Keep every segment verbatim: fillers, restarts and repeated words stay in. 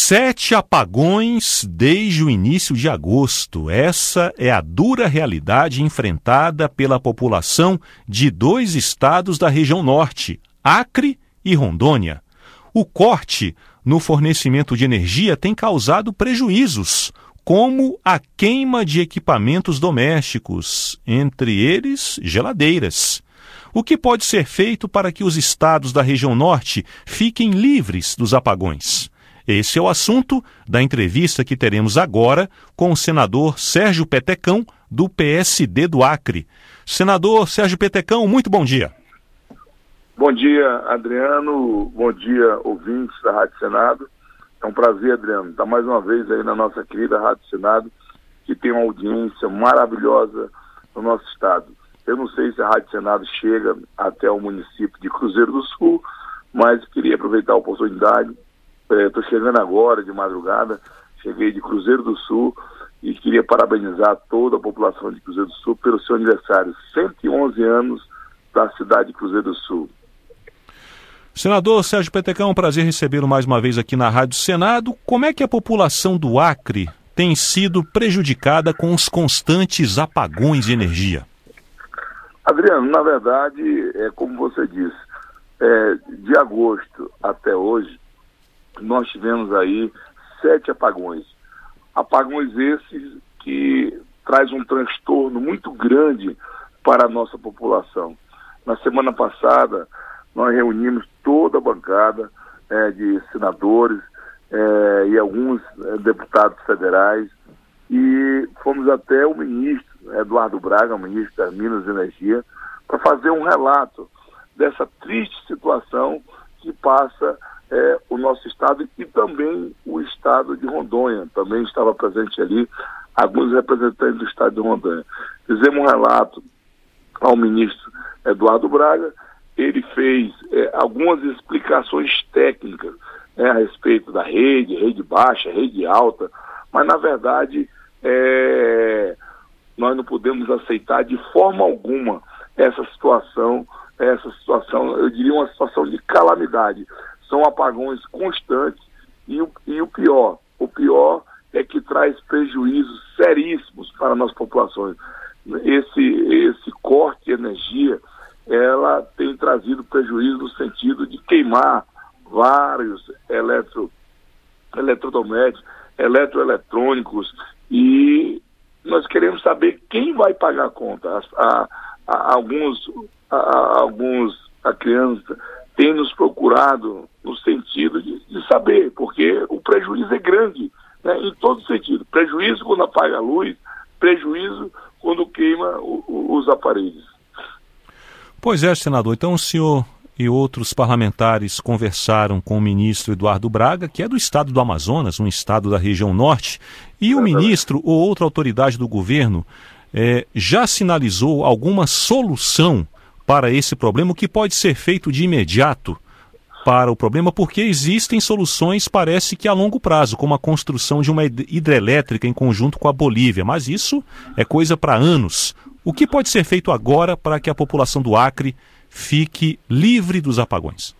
Sete apagões desde o início de agosto. Essa é a dura realidade enfrentada pela população de dois estados da região norte, Acre e Rondônia. O corte no fornecimento de energia tem causado prejuízos, como a queima de equipamentos domésticos, entre eles geladeiras. O que pode ser feito para que os estados da região norte fiquem livres dos apagões? Esse é o assunto da entrevista que teremos agora com o senador Sérgio Petecão, do P S D do Acre. Senador Sérgio Petecão, muito bom dia. Bom dia, Adriano. Bom dia, ouvintes da Rádio Senado. É um prazer, Adriano, estar mais uma vez aí na nossa querida Rádio Senado, que tem uma audiência maravilhosa no nosso estado. Eu não sei se a Rádio Senado chega até o município de Cruzeiro do Sul, mas queria aproveitar a oportunidade. Estou chegando agora, de madrugada, cheguei de Cruzeiro do Sul e queria parabenizar toda a população de Cruzeiro do Sul pelo seu aniversário, cento e onze anos da cidade de Cruzeiro do Sul. Senador Sérgio Petecão, é um prazer recebê-lo mais uma vez aqui na Rádio Senado. Como é que a população do Acre tem sido prejudicada com os constantes apagões de energia? Adriano, na verdade, é como você disse, é, de agosto até hoje, nós tivemos aí sete apagões. Apagões esses que traz um transtorno muito grande para a nossa população. Na semana passada, nós reunimos toda a bancada é, de senadores é, e alguns é, deputados federais e fomos até o ministro Eduardo Braga, o ministro das Minas e Energia, para fazer um relato dessa triste situação que passa É, o nosso estado e também o estado de Rondônia. Também estava presente ali alguns representantes do estado de Rondônia. Fizemos um relato ao ministro Eduardo Braga, ele fez é, algumas explicações técnicas né, a respeito da rede, rede baixa, rede alta, mas na verdade é, nós não podemos aceitar de forma alguma essa situação, essa situação, eu diria uma situação de calamidade. São apagões constantes e o, e o pior, o pior é que traz prejuízos seríssimos para as nossas populações. Esse, esse corte de energia, ela tem trazido prejuízo no sentido de queimar vários eletro, eletrodomésticos, eletroeletrônicos e nós queremos saber quem vai pagar a conta. A, a, a, alguns, a, a, alguns, a criança tem nos procurado no sentido de, de saber, porque o prejuízo é grande, né, em todo sentido. Prejuízo quando apaga a luz, prejuízo quando queima o, o, os aparelhos. Pois é, senador. Então o senhor e outros parlamentares conversaram com o ministro Eduardo Braga, que é do estado do Amazonas, um estado da região norte, e o ministro ou outra autoridade do governo é, já sinalizou alguma solução para esse problema, o que pode ser feito de imediato para o problema, porque existem soluções, parece que a longo prazo, como a construção de uma hidrelétrica em conjunto com a Bolívia, mas isso é coisa para anos. O que pode ser feito agora para que a população do Acre fique livre dos apagões?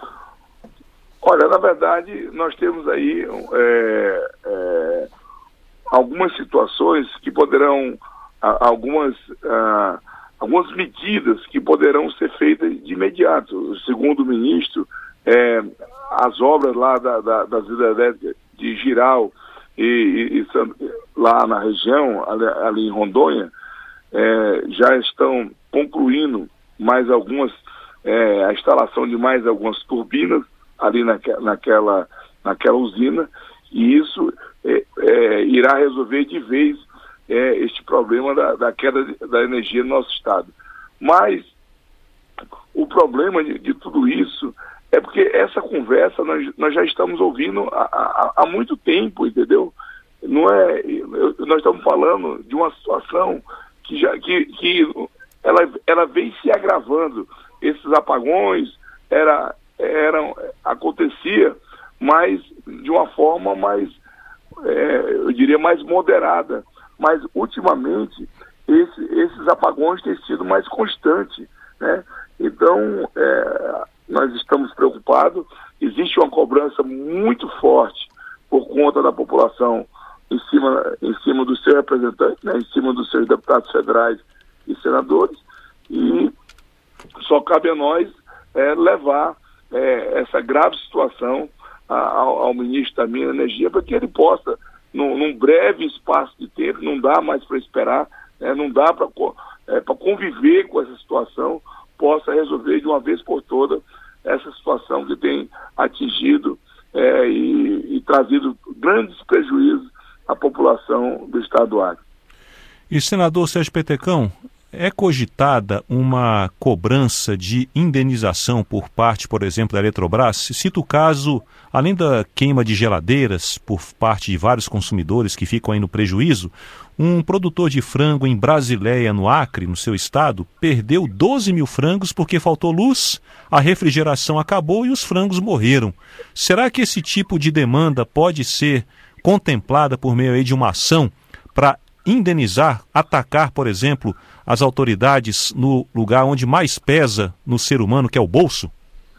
Olha, na verdade, nós temos aí é, é, algumas situações que poderão, algumas... Ah, algumas medidas que poderão ser feitas de imediato. Segundo o ministro, é, as obras lá da, da, das hidrelétricas de Jirau e, e, e lá na região, ali, ali em Rondônia, é, já estão concluindo mais algumas, é, a instalação de mais algumas turbinas ali naque, naquela, naquela usina, e isso é, é, irá resolver de vez É, este problema da, da queda de, da energia no nosso estado. Mas o problema de, de tudo isso é porque essa conversa nós, nós já estamos ouvindo há, há, há muito tempo, entendeu? Não é, nós estamos falando de uma situação que, já, que, que ela, ela vem se agravando. Esses apagões era, eram, acontecia, mas de uma forma mais, é, eu diria, mais moderada. Mas, ultimamente, esse, esses apagões têm sido mais constantes, né? Então, é, nós estamos preocupados. Existe uma cobrança muito forte por conta da população em cima, em cima dos seus representantes, né, em cima dos seus deputados federais e senadores, e só cabe a nós é, levar é, essa grave situação ao, ao ministro da Minas e Energia para que ele possa, num, num breve espaço de tempo, não dá mais para esperar, né, não dá para é, para conviver com essa situação, possa resolver de uma vez por todas essa situação que tem atingido é, e, e trazido grandes prejuízos à população do estado do Acre. E, senador Sérgio Petecão, é cogitada uma cobrança de indenização por parte, por exemplo, da Eletrobras? Cito o caso, além da queima de geladeiras por parte de vários consumidores que ficam aí no prejuízo, um produtor de frango em Brasileia, no Acre, no seu estado, perdeu doze mil frangos porque faltou luz, a refrigeração acabou e os frangos morreram. Será que esse tipo de demanda pode ser contemplada por meio aí de uma ação para indenizar, atacar, por exemplo, as autoridades no lugar onde mais pesa no ser humano, que é o bolso?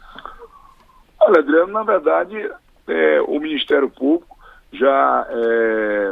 Olha, Adriano, na verdade, é, o Ministério Público já é,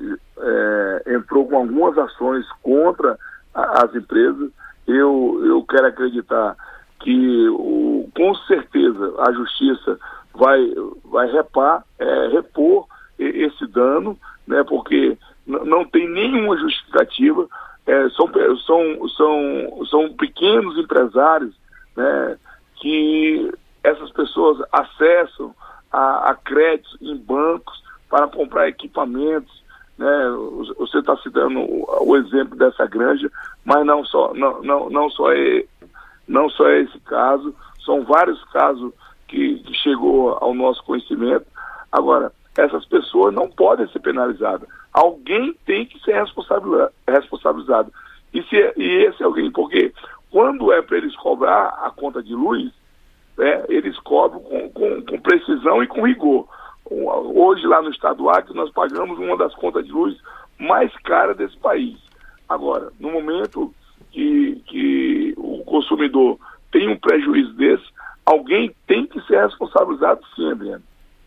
é, entrou com algumas ações contra a, as empresas. Eu, eu quero acreditar que, o, com certeza, a Justiça vai, vai repar, é, repor esse dano, né, porque não tem nenhuma justificativa. É, são, são, são, são pequenos empresários, né, que essas pessoas acessam a, a créditos em bancos para comprar equipamentos, né. Você está citando o, o exemplo dessa granja, mas não só, não, não, não, só é, não só é esse caso, são vários casos que, que chegou ao nosso conhecimento. Agora, essas pessoas não podem ser penalizadas. Alguém tem que ser responsabilizado. E, se, e esse alguém, porque quando é para eles cobrar a conta de luz, né, eles cobram com, com, com precisão e com rigor. Hoje, lá no estado do Acre, nós pagamos uma das contas de luz mais caras desse país. Agora, no momento que, que o consumidor tem um prejuízo desse, alguém tem que ser responsabilizado sim, Adriano.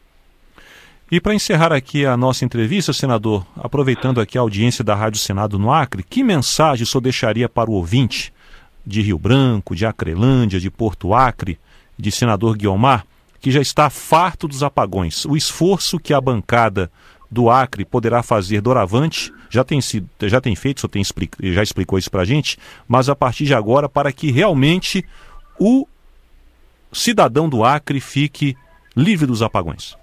E para encerrar aqui a nossa entrevista, senador, aproveitando aqui a audiência da Rádio Senado no Acre, que mensagem o senhor deixaria para o ouvinte de Rio Branco, de Acrelândia, de Porto Acre, de senador Guiomar, que já está farto dos apagões? O esforço que a bancada do Acre poderá fazer doravante, já tem, sido, já tem feito, o senhor tem, já explicou isso para a gente, mas a partir de agora, para que realmente o cidadão do Acre fique livre dos apagões.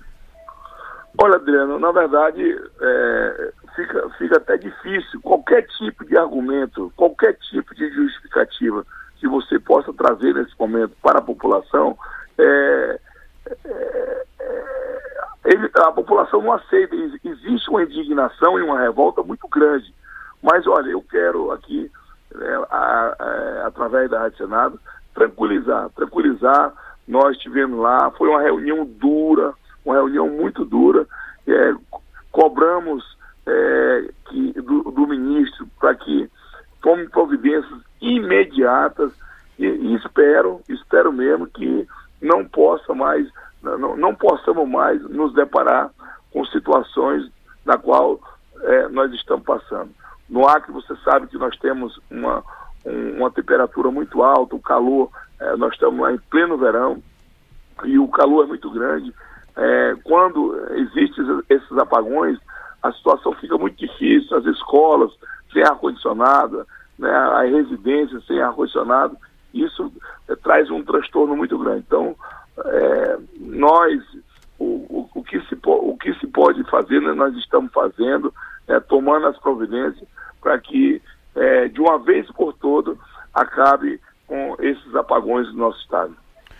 Olha, Adriano, na verdade, é, fica, fica até difícil. Qualquer tipo de argumento, qualquer tipo de justificativa que você possa trazer nesse momento para a população, é, é, é, ele, a população não aceita. Existe uma indignação e uma revolta muito grande. Mas, olha, eu quero aqui, é, a, a, através da Rádio Senado, tranquilizar, tranquilizar. Nós estivemos lá, foi uma reunião dura, uma reunião muito dura, é, cobramos é, que, do, do ministro para que tome providências imediatas e, e espero, espero mesmo que não possa mais, não, não possamos mais nos deparar com situações na qual é, nós estamos passando. No Acre, você sabe que nós temos uma, um, uma temperatura muito alta, o calor, é, nós estamos lá em pleno verão e o calor é muito grande. É, quando existem esses apagões, a situação fica muito difícil, as escolas sem ar-condicionado, né, as residências sem ar-condicionado, isso é, traz um transtorno muito grande. Então, é, nós, o, o, o, que se, o que se pode fazer, né, nós estamos fazendo, é, tomando as providências para que, é, de uma vez por todas, acabe com esses apagões do nosso estado.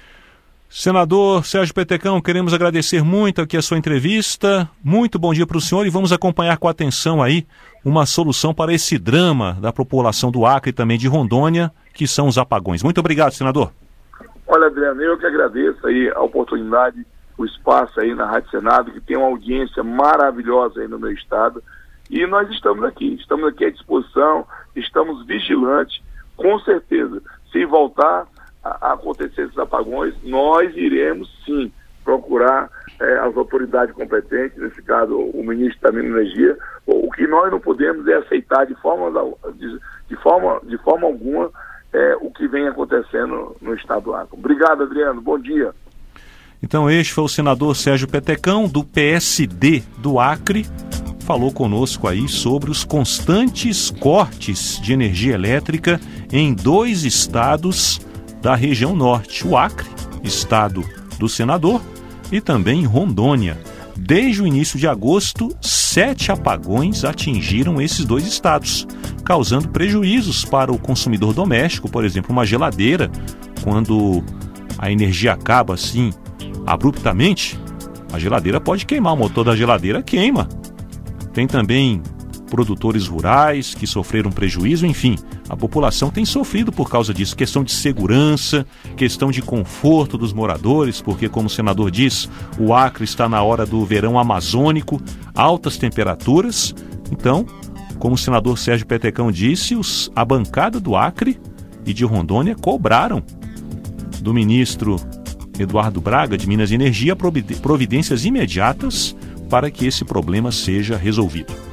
Senador Sérgio Petecão, queremos agradecer muito aqui a sua entrevista. Muito bom dia para o senhor e vamos acompanhar com atenção aí uma solução para esse drama da população do Acre e também de Rondônia, que são os apagões. Muito obrigado, senador. Olha, Adriano, eu que agradeço aí a oportunidade, o espaço aí na Rádio Senado, que tem uma audiência maravilhosa aí no meu estado. E nós estamos aqui, estamos aqui à disposição, estamos vigilantes, com certeza. Se voltar a acontecer esses apagões, nós iremos sim procurar é, as autoridades competentes, nesse caso o ministro da Minas e Energia. O que nós não podemos é aceitar de forma, de, de forma, de forma alguma é, o que vem acontecendo no estado do Acre. Obrigado, Adriano. Bom dia. Então este foi o senador Sérgio Petecão, do P S D do Acre, falou conosco aí sobre os constantes cortes de energia elétrica em dois estados da região norte, o Acre, estado do senador, e também Rondônia. Desde o início de agosto, sete apagões atingiram esses dois estados, causando prejuízos para o consumidor doméstico, por exemplo, uma geladeira, quando a energia acaba assim abruptamente, a geladeira pode queimar, o motor da geladeira queima. Tem também produtores rurais que sofreram prejuízo, enfim, a população tem sofrido por causa disso, questão de segurança, questão de conforto dos moradores, porque, como o senador diz, o Acre está na hora do verão amazônico, altas temperaturas. Então, como o senador Sérgio Petecão disse, os, a bancada do Acre e de Rondônia cobraram do ministro Eduardo Braga, de Minas e Energia, providências imediatas para que esse problema seja resolvido.